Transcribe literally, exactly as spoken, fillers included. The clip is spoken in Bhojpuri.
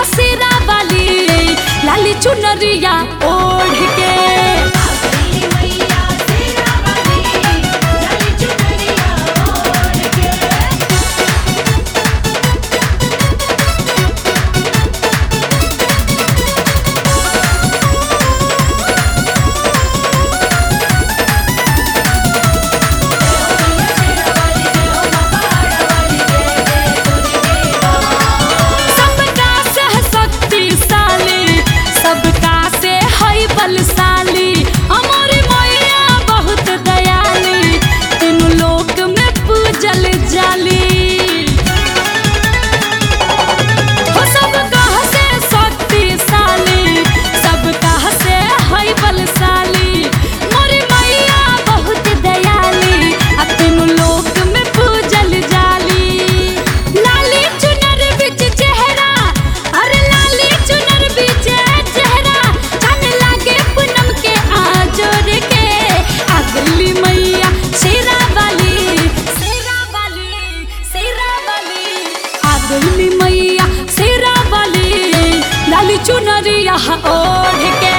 शेरा वाली लाली चुनरिया ओढ़ के। बलशाली हमारी मैया बहुत दयाली तीनों लोक में पूजल जाली। हो सब कह से शक्तिशाली सब कह से है बलशाली मोरी मैया बहुत दयाली आ तीनों लोक में पूजल जाली। लाली चुनर बिच चेहरा अरे लाली चुनर बिच चेहरा पूनम के आजोर के अगली मैया शेरा वाली शेरा वाली शेरा वाली अगली मैया शेरा वाली लाली चुनरिया ओढ़ के।